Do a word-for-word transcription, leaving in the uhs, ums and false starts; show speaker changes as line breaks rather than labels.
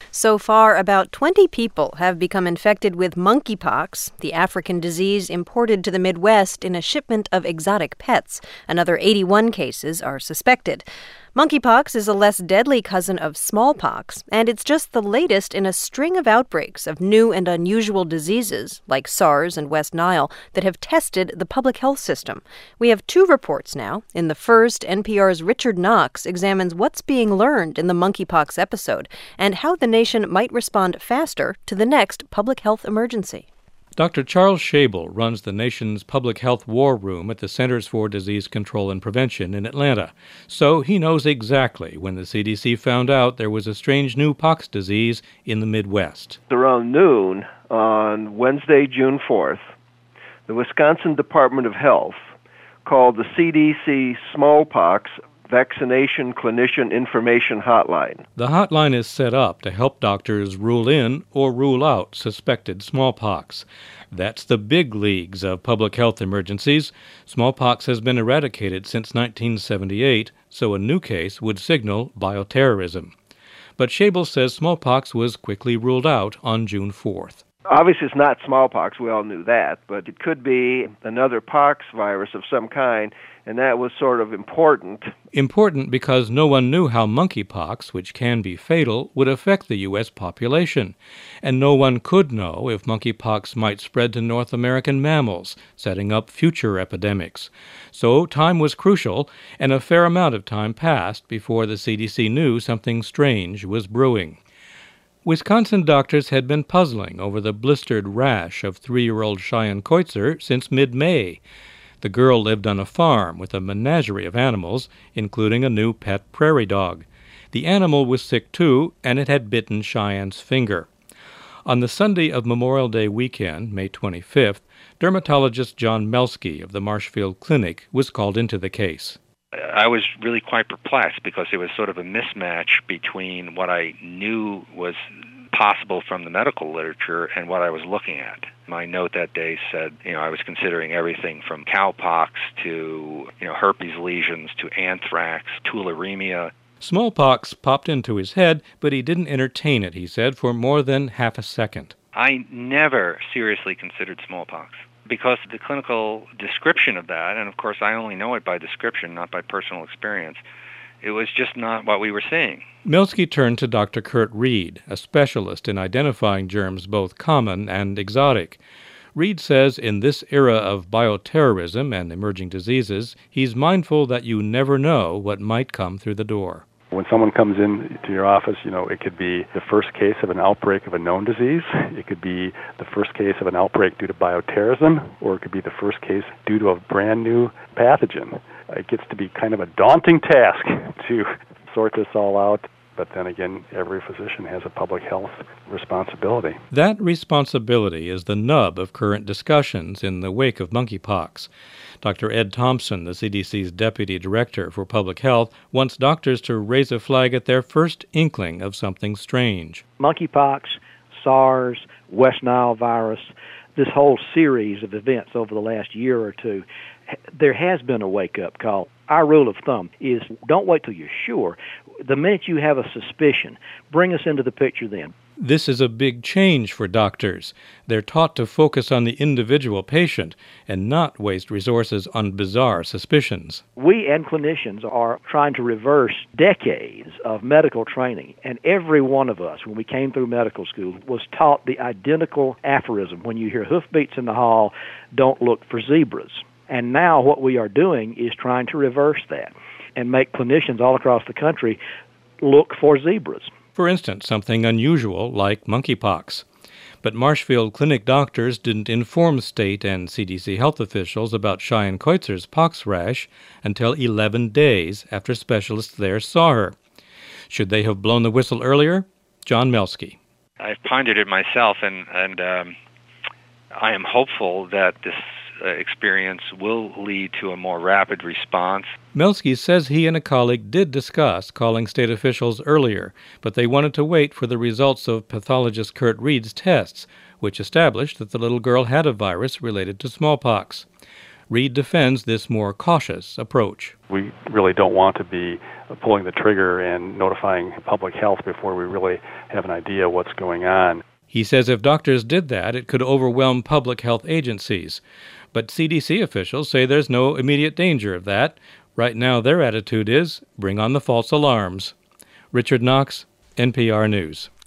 So far, about twenty people have become infected with monkeypox, the African disease imported to the Midwest in a shipment of exotic pets. Another eighty-one cases are suspected. Monkeypox is a less deadly cousin of smallpox, and it's just the latest in a string of outbreaks of new and unusual diseases, like SARS and West Nile, that have tested the public health system. We have two reports now. In the first, N P R's Richard Knox examines what's being learned in the monkeypox episode and how the nation might respond faster to the next public health emergency.
Doctor Charles Schable runs the nation's public health war room at the Centers for Disease Control and Prevention in Atlanta. So he knows exactly when the C D C found out there was a strange new pox disease in the Midwest.
Around noon on Wednesday, June fourth, the Wisconsin Department of Health called the C D C Smallpox Vaccination Clinician Information Hotline.
The hotline is set up to help doctors rule in or rule out suspected smallpox. That's the big leagues of public health emergencies. Smallpox has been eradicated since nineteen seventy-eight, so a new case would signal bioterrorism. But Schable says smallpox was quickly ruled out on June fourth.
Obviously, it's not smallpox. We all knew that. But it could be another pox virus of some kind, and that was sort of important.
Important because no one knew how monkeypox, which can be fatal, would affect the U S population. And no one could know if monkeypox might spread to North American mammals, setting up future epidemics. So time was crucial, and a fair amount of time passed before the C D C knew something strange was brewing. Wisconsin doctors had been puzzling over the blistered rash of three-year-old Cheyenne Koitzer since mid-May. The girl lived on a farm with a menagerie of animals, including a new pet prairie dog. The animal was sick too, and it had bitten Cheyenne's finger. On the Sunday of Memorial Day weekend, May twenty-fifth, dermatologist John Melsky of the Marshfield Clinic was called into the case.
I was really quite perplexed because it was sort of a mismatch between what I knew was possible from the medical literature and what I was looking at. My note that day said, you know, I was considering everything from cowpox to, you know, herpes lesions to anthrax, tularemia.
Smallpox popped into his head, but he didn't entertain it, he said, for more than half a second.
I never seriously considered smallpox, because the clinical description of that, and of course I only know it by description, not by personal experience, it was just not what we were seeing.
Melsky turned to Doctor Kurt Reed, a specialist in identifying germs both common and exotic. Reed says in this era of bioterrorism and emerging diseases, he's mindful that you never know what might come through the door.
When someone comes in to your office, you know, it could be the first case of an outbreak of a known disease. It could be the first case of an outbreak due to bioterrorism, or it could be the first case due to a brand new pathogen. It gets to be kind of a daunting task to sort this all out. But then again, every physician has a public health responsibility.
That responsibility is the nub of current discussions in the wake of monkeypox. Doctor Ed Thompson, the C D C's Deputy Director for Public Health, wants doctors to raise a flag at their first inkling of something strange.
Monkeypox, SARS, West Nile virus, this whole series of events over the last year or two, there has been a wake-up call. Our rule of thumb is don't wait till you're sure. The minute you have a suspicion, bring us into the picture then.
This is a big change for doctors. They're taught to focus on the individual patient and not waste resources on bizarre suspicions.
We and clinicians are trying to reverse decades of medical training, and every one of us, when we came through medical school, was taught the identical aphorism. When you hear hoofbeats in the hall, don't look for zebras. And now what we are doing is trying to reverse that and make clinicians all across the country look for zebras.
For instance, something unusual like monkeypox. But Marshfield Clinic doctors didn't inform state and C D C health officials about Cheyenne Koitzer's pox rash until eleven days after specialists there saw her. Should they have blown the whistle earlier? John Melsky.
I've pondered it myself, and, and um, I am hopeful that this uh, experience will lead to a more rapid response.
Melsky says he and a colleague did discuss calling state officials earlier, but they wanted to wait for the results of pathologist Kurt Reed's tests, which established that the little girl had a virus related to smallpox. Reed defends this more cautious approach.
We really don't want to be pulling the trigger and notifying public health before we really have an idea what's going on.
He says if doctors did that, it could overwhelm public health agencies. But C D C officials say there's no immediate danger of that. Right now, their attitude is, bring on the false alarms. Richard Knox, N P R News.